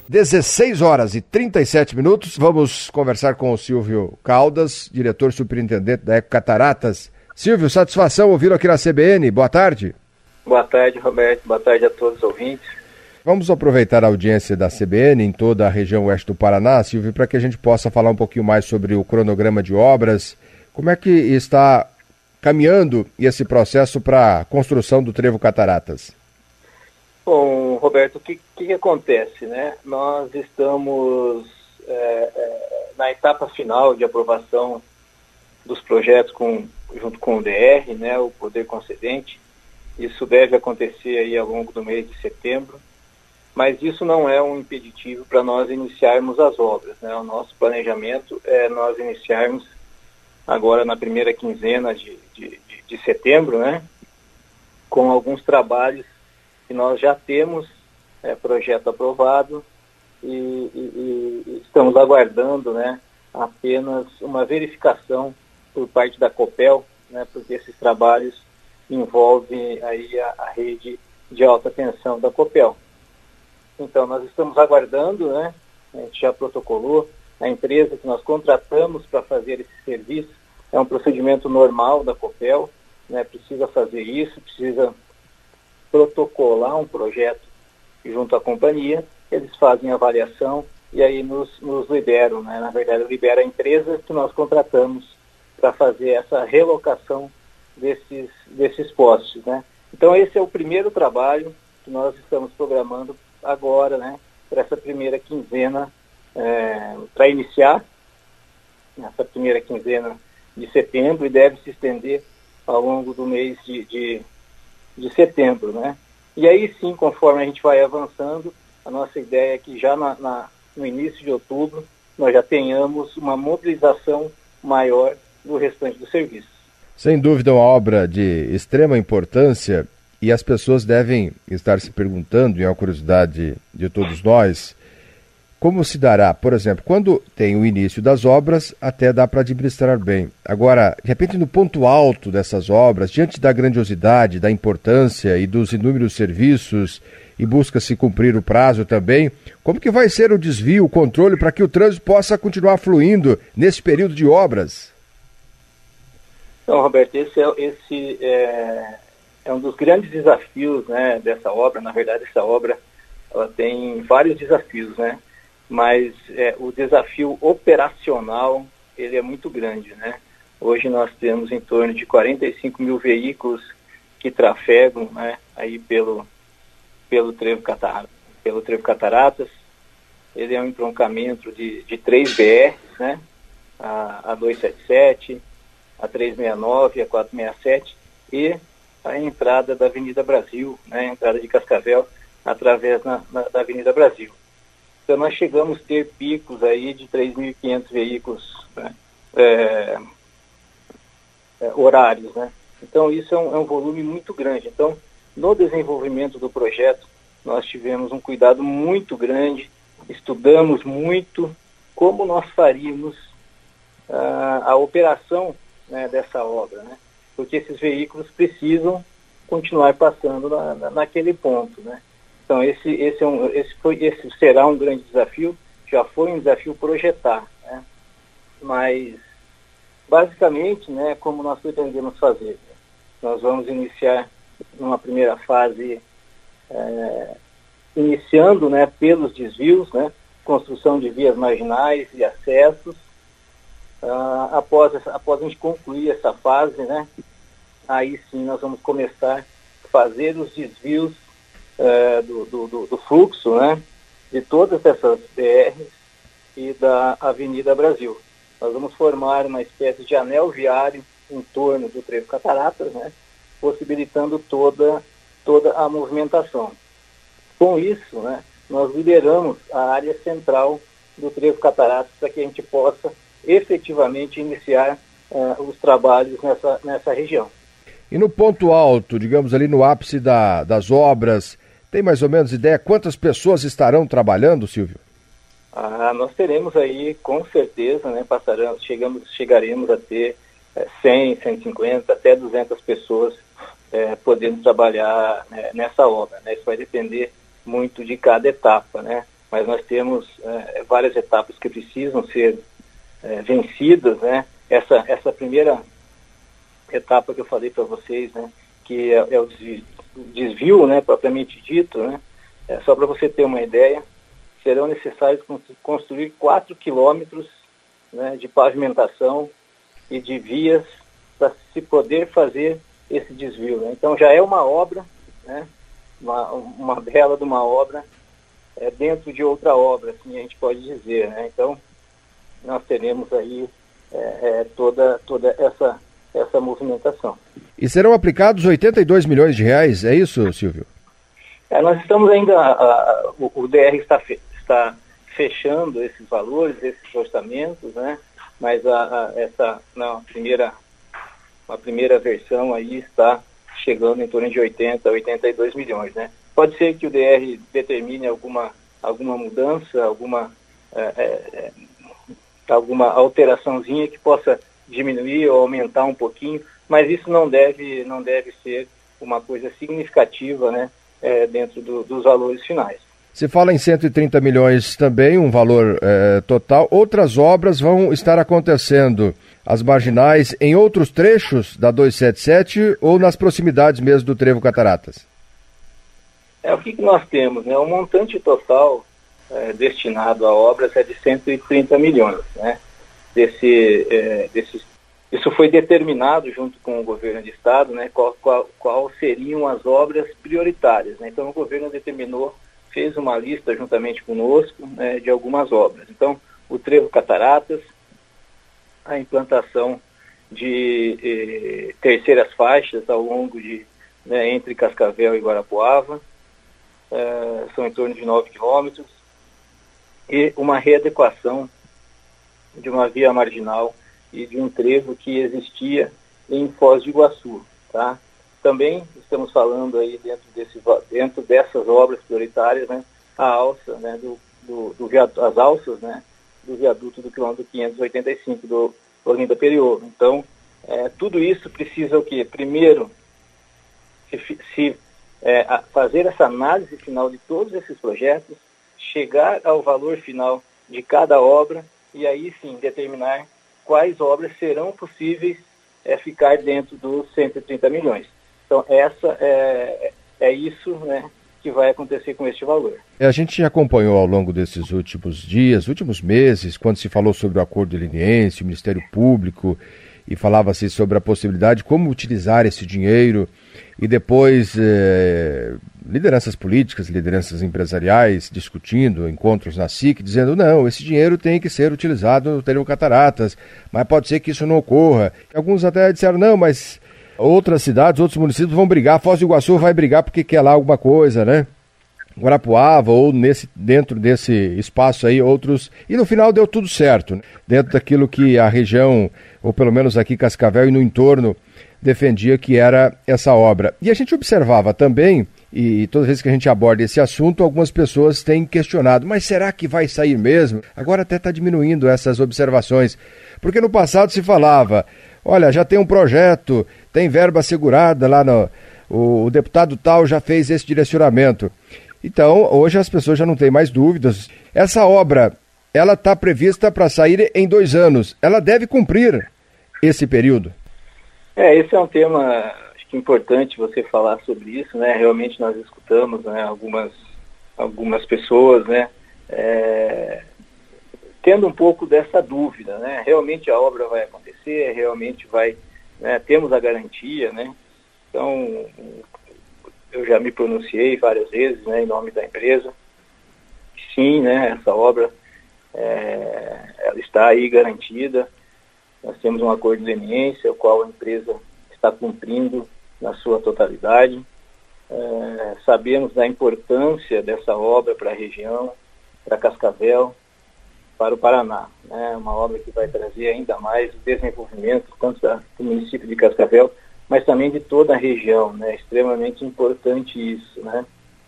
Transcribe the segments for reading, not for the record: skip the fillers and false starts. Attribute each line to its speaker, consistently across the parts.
Speaker 1: 16 horas e 37 minutos. Vamos conversar com o Silvio Caldas, diretor superintendente da Ecocataratas. Silvio, satisfação ouvi-lo aqui na CBN. Boa tarde.
Speaker 2: Boa tarde, Roberto. Boa tarde a todos os ouvintes.
Speaker 1: Vamos aproveitar a audiência da CBN em toda a região oeste do Paraná, Silvio, para que a gente possa falar um pouquinho mais sobre o cronograma de obras. Como é que está caminhando esse processo para a construção do Trevo Cataratas?
Speaker 2: Bom, Roberto, o que acontece, né? Nós estamos na etapa final de aprovação dos projetos junto com o DR, né, o Poder Concedente. Isso deve acontecer aí ao longo do mês de setembro, mas isso não é um impeditivo para nós iniciarmos as obras, né? O nosso planejamento é nós iniciarmos agora na primeira quinzena de setembro, né, com alguns trabalhos que nós já temos projeto aprovado e estamos aguardando, né, apenas uma verificação por parte da Copel, né, porque esses trabalhos envolvem aí a rede de alta tensão da Copel. Então nós estamos aguardando, né, a gente já protocolou, a empresa que nós contratamos para fazer esse serviço é um procedimento normal da Copel, né, precisa fazer isso, precisa protocolar um projeto junto à companhia, eles fazem a avaliação e aí nos liberam, né? Na verdade, libera a empresa que nós contratamos para fazer essa relocação desses postes, né? Então esse é o primeiro trabalho que nós estamos programando agora, né, para essa primeira quinzena, para iniciar essa primeira quinzena de setembro e deve se estender ao longo do mês de setembro, né? E aí sim, conforme a gente vai avançando, a nossa ideia é que já no início de outubro nós já tenhamos uma mobilização maior do restante do serviço.
Speaker 1: Sem dúvida, uma obra de extrema importância e as pessoas devem estar se perguntando, e é uma curiosidade de todos nós, como se dará, por exemplo, quando tem o início das obras, até dá para administrar bem. Agora, de repente, no ponto alto dessas obras, diante da grandiosidade, da importância e dos inúmeros serviços, e busca-se cumprir o prazo também, como que vai ser o desvio, o controle, para que o trânsito possa continuar fluindo nesse período de obras?
Speaker 2: Então, Roberto, esse é um dos grandes desafios, né, dessa obra. Na verdade, essa obra ela tem vários desafios, né? Mas o desafio operacional ele é muito grande, né? Hoje nós temos em torno de 45 mil veículos que trafegam, né, aí pelo Trevo Cataratas. Ele é um entroncamento de 3 BRs, né? A 277, a 369, a 467 e a entrada da Avenida Brasil, né? A entrada de Cascavel através da Avenida Brasil. Então nós chegamos a ter picos aí de 3.500 veículos, né, horários, né? Então isso é um volume muito grande. Então no desenvolvimento do projeto nós tivemos um cuidado muito grande, estudamos muito como nós faríamos a operação, né, dessa obra, né? Porque esses veículos precisam continuar passando naquele ponto, né? Então esse será um grande desafio, já foi um desafio projetar, né? Mas basicamente, né, como nós pretendemos fazer, nós vamos iniciar numa primeira fase iniciando, né, pelos desvios, né, construção de vias marginais e acessos. Após a gente concluir essa fase, né, aí sim nós vamos começar a fazer os desvios do fluxo, né, de todas essas BRs e da Avenida Brasil. Nós vamos formar uma espécie de anel viário em torno do Trevo Cataratas, né, possibilitando toda a movimentação. Com isso, né, nós liberamos a área central do Trevo Cataratas para que a gente possa efetivamente iniciar os trabalhos nessa região.
Speaker 1: E no ponto alto, digamos ali no ápice das obras, tem mais ou menos ideia quantas pessoas estarão trabalhando, Silvio?
Speaker 2: Nós teremos aí, com certeza, né, chegaremos a ter 100, 150, até 200 pessoas podendo trabalhar, né, nessa obra, né? Isso vai depender muito de cada etapa, né? mas nós temos várias etapas que precisam ser vencidas, né? Essa primeira etapa que eu falei para vocês, né, que é o desvio, né, propriamente dito, né, só para você ter uma ideia, serão necessários construir 4 quilômetros, né, de pavimentação e de vias para se poder fazer esse desvio, né? Então já é uma obra, né, uma bela de uma obra dentro de outra obra, assim a gente pode dizer, né? Então nós teremos aí toda essa movimentação.
Speaker 1: E serão aplicados 82 milhões de reais, é isso, Silvio?
Speaker 2: Nós estamos ainda, o DR está fechando esses valores, esses orçamentos, né? Mas a primeira versão aí está chegando em torno de 82 milhões, né? Pode ser que o DR determine alguma mudança, alguma alteraçãozinha que possa diminuir ou aumentar um pouquinho, mas isso não deve ser uma coisa significativa, né, dentro dos valores finais.
Speaker 1: Se fala em 130 milhões também, um valor total. Outras obras vão estar acontecendo, as marginais, em outros trechos da 277 ou nas proximidades mesmo do Trevo Cataratas?
Speaker 2: O que nós temos, né? O montante total destinado a obras é de 130 milhões, né? Isso foi determinado junto com o governo de estado, né? Qual seriam as obras prioritárias, né? Então o governo fez uma lista juntamente conosco, né, de algumas obras. Então o Trevo Cataratas, a implantação de terceiras faixas ao longo entre Cascavel e Guarapuava, são em torno de 9 quilômetros, e uma readequação de uma via marginal e de um trevo que existia em Foz do Iguaçu, tá? Também estamos falando aí dentro dessas obras prioritárias, né, a alça, né, as alças, né, do viaduto do quilômetro 585 do Olinda Periolo. Então, tudo isso precisa o quê? Primeiro, fazer essa análise final de todos esses projetos, chegar ao valor final de cada obra e aí sim determinar quais obras serão possíveis ficar dentro dos 130 milhões. Então, é isso, né, que vai acontecer com este valor.
Speaker 1: A gente acompanhou ao longo desses últimos dias, últimos meses, quando se falou sobre o acordo liniense, o Ministério Público, e falava-se sobre a possibilidade de como utilizar esse dinheiro, e depois lideranças políticas, lideranças empresariais discutindo, encontros na SIC, dizendo não, esse dinheiro tem que ser utilizado no Trevo Cataratas, mas pode ser que isso não ocorra. Alguns até disseram, não, mas outras cidades, outros municípios vão brigar, Foz do Iguaçu vai brigar porque quer lá alguma coisa, né? Guarapuava ou dentro desse espaço aí, outros... E no final deu tudo certo, né? Dentro daquilo que a região, ou pelo menos aqui Cascavel e no entorno, defendia que era essa obra. E a gente observava também, e toda vez que a gente aborda esse assunto, algumas pessoas têm questionado, mas será que vai sair mesmo? Agora até está diminuindo essas observações, porque no passado se falava, olha, já tem um projeto, tem verba assegurada lá o deputado tal já fez esse direcionamento. Então, hoje as pessoas já não têm mais dúvidas. Essa obra, ela está prevista para sair em 2 anos. Ela deve cumprir esse período?
Speaker 2: Esse é um tema, acho que importante você falar sobre isso, né? Realmente nós escutamos, né, algumas pessoas, né, tendo um pouco dessa dúvida, né? Realmente a obra vai acontecer, realmente vai, né, temos a garantia, né? Então, eu já me pronunciei várias vezes, né, em nome da empresa. Sim, né, essa obra ela está aí garantida. Nós temos um acordo de leniência, o qual a empresa está cumprindo na sua totalidade. Sabemos da importância dessa obra para a região, para Cascavel, para o Paraná, né? Uma obra que vai trazer ainda mais desenvolvimento, tanto do município de Cascavel, mas também de toda a região, né? Extremamente importante isso, né?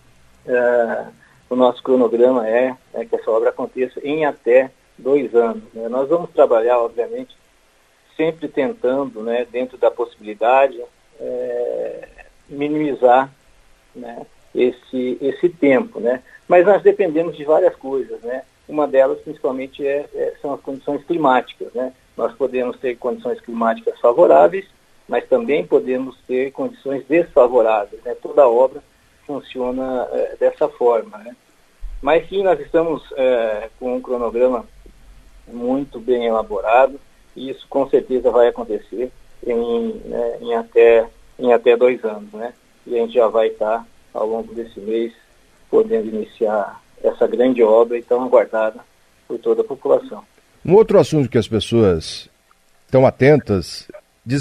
Speaker 2: O nosso cronograma é que essa obra aconteça em até 2 anos, né? Nós vamos trabalhar, obviamente, sempre tentando, né, dentro da possibilidade, minimizar, né, esse tempo, né? Mas nós dependemos de várias coisas, né? Uma delas, principalmente, são as condições climáticas, né? Nós podemos ter condições climáticas favoráveis, mas também podemos ter condições desfavoráveis, né? Toda obra funciona dessa forma, né? Mas sim, nós estamos com um cronograma muito bem elaborado, e isso com certeza vai acontecer em até 2 anos, né? E a gente já vai estar, ao longo desse mês, podendo iniciar essa grande obra e tão aguardada por toda a população.
Speaker 1: Um outro assunto que as pessoas estão atentas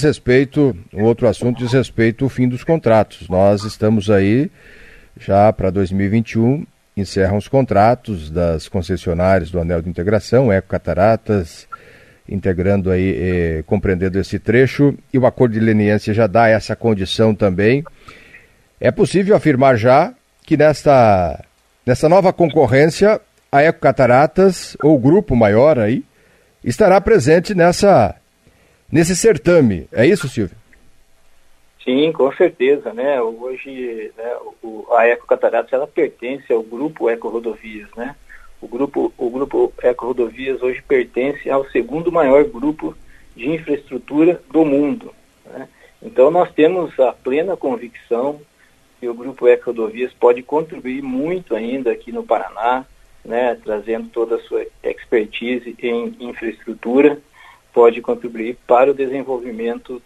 Speaker 1: diz respeito ao fim dos contratos. Nós estamos aí já para 2021, encerram os contratos das concessionárias do Anel de Integração, Eco Cataratas, integrando aí, compreendendo esse trecho, e o acordo de leniência já dá essa condição também. É possível afirmar já que nessa nova concorrência, a Eco Cataratas, ou o grupo maior aí, estará presente nesse certame. É isso, Silvio?
Speaker 2: Sim, com certeza, né? Hoje, né, a Eco Cataratas, ela pertence ao grupo Eco Rodovias, né? O grupo Eco Rodovias hoje pertence ao segundo maior grupo de infraestrutura do mundo, né? Então nós temos a plena convicção que o grupo Eco Rodovias pode contribuir muito ainda aqui no Paraná, né, trazendo toda a sua expertise em infraestrutura, pode contribuir para o desenvolvimento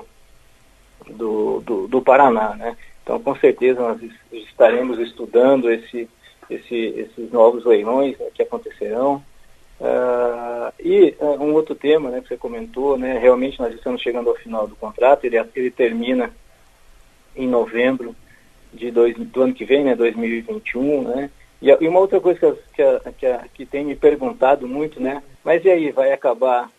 Speaker 2: do Paraná, né? Então, com certeza, nós estaremos estudando esses novos leilões, né, que acontecerão. Um outro tema, né, que você comentou, né, realmente nós estamos chegando ao final do contrato, ele termina em novembro do ano que vem, né, 2021, né? E uma outra coisa que tem me perguntado muito, né, mas e aí, vai acabar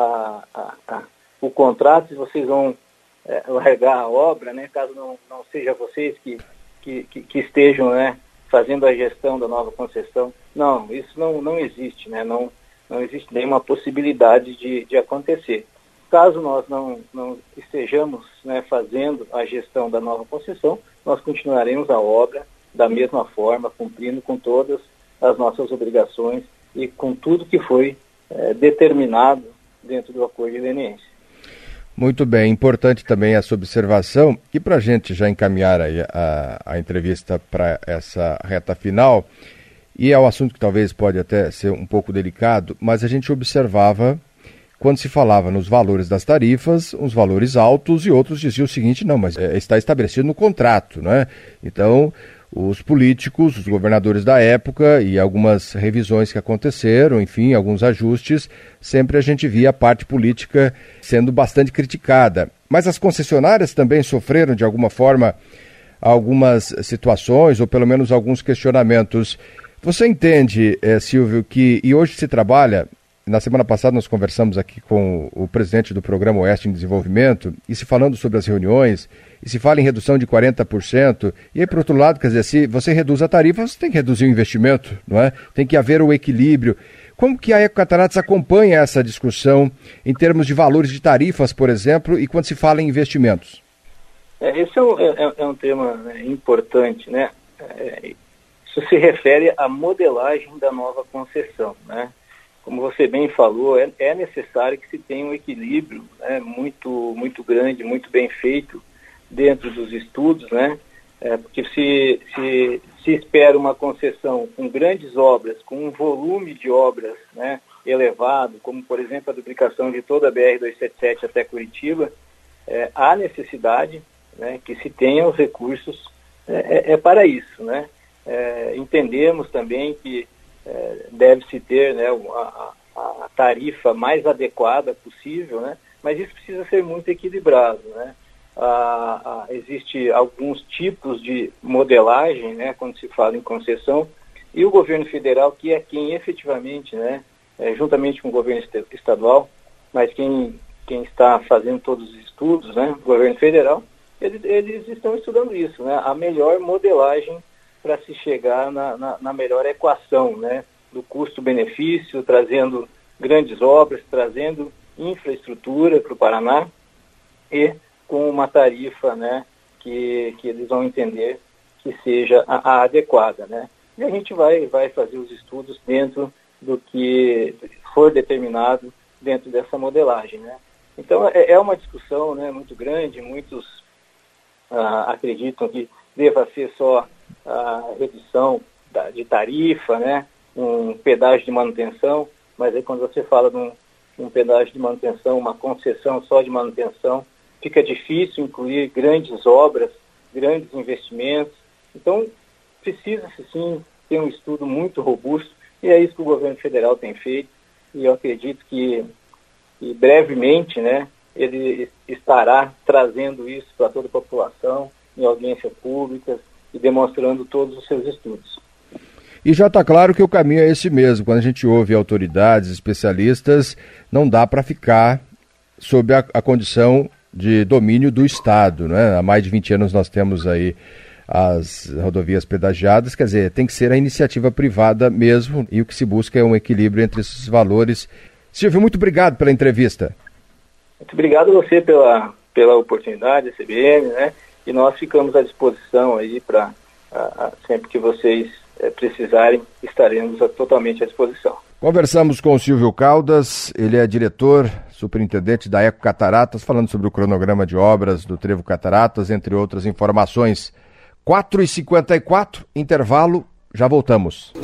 Speaker 2: o contrato e vocês vão largar a obra, né, caso não seja vocês que estejam, né, fazendo a gestão da nova concessão? Não, isso não existe, né, não existe nenhuma possibilidade de acontecer. Caso nós não estejamos, né, fazendo a gestão da nova concessão, nós continuaremos a obra da mesma forma, cumprindo com todas as nossas obrigações e com tudo que foi determinado dentro do acordo de leniência.
Speaker 1: Muito bem, importante também essa observação. E para a gente já encaminhar aí a entrevista para essa reta final, e é um assunto que talvez pode até ser um pouco delicado, mas a gente observava, quando se falava nos valores das tarifas, uns valores altos, e outros diziam o seguinte: não, mas está estabelecido no contrato, né? Então, os políticos, os governadores da época e algumas revisões que aconteceram, enfim, alguns ajustes, sempre a gente via a parte política sendo bastante criticada. Mas as concessionárias também sofreram, de alguma forma, algumas situações, ou pelo menos alguns questionamentos. Você entende, Silvio, e hoje se trabalha... Na semana passada nós conversamos aqui com o presidente do Programa Oeste em Desenvolvimento, e se falando sobre as reuniões, e se fala em redução de 40%, e aí, por outro lado, quer dizer, se você reduz a tarifa, você tem que reduzir o investimento, não é? Tem que haver o equilíbrio. Como que a Eco Cataratas acompanha essa discussão em termos de valores de tarifas, por exemplo, e quando se fala em investimentos?
Speaker 2: Esse é um tema, né, importante, né? Isso se refere à modelagem da nova concessão, né? Como você bem falou, é necessário que se tenha um equilíbrio, né, muito grande, muito bem feito dentro dos estudos, né? Porque se espera uma concessão com grandes obras, com um volume de obras, né, elevado, como, por exemplo, a duplicação de toda a BR-277 até Curitiba, há necessidade, né, que se tenha os recursos para isso, né? Entendemos também que deve-se ter, né, a tarifa mais adequada possível, né? Mas isso precisa ser muito equilibrado, né? Existe alguns tipos de modelagem, né, quando se fala em concessão, e o governo federal, que é quem efetivamente, né, juntamente com o governo estadual, mas quem está fazendo todos os estudos, né, o governo federal, eles estão estudando isso, né, a melhor modelagem para se chegar na melhor equação, né, do custo-benefício, trazendo grandes obras, trazendo infraestrutura para o Paraná e com uma tarifa, né, que eles vão entender que seja a adequada, né. e a gente vai fazer os estudos dentro do que for determinado dentro dessa modelagem, né? Então, é uma discussão, né, muito grande. Muitos acreditam que deva ser só a redução de tarifa, né, um pedágio de manutenção, mas aí quando você fala de um pedágio de manutenção, uma concessão só de manutenção, fica difícil incluir grandes obras, grandes investimentos. Então, precisa-se sim ter um estudo muito robusto, e é isso que o governo federal tem feito, e eu acredito que brevemente, né, ele estará trazendo isso para toda a população, em audiências públicas, e demonstrando todos os seus estudos.
Speaker 1: E já está claro que o caminho é esse mesmo. Quando a gente ouve autoridades, especialistas, não dá para ficar sob a condição de domínio do Estado, né? Há mais de 20 anos nós temos aí as rodovias pedagiadas, quer dizer, tem que ser a iniciativa privada mesmo, e o que se busca é um equilíbrio entre esses valores. Silvio, muito obrigado pela entrevista.
Speaker 2: Muito obrigado a você pela oportunidade, CBN, né? E nós ficamos à disposição aí para sempre que vocês precisarem, estaremos totalmente à disposição.
Speaker 1: Conversamos com o Silvio Caldas, ele é diretor, superintendente da Eco Cataratas, falando sobre o cronograma de obras do Trevo Cataratas, entre outras informações. 4h54, intervalo, já voltamos.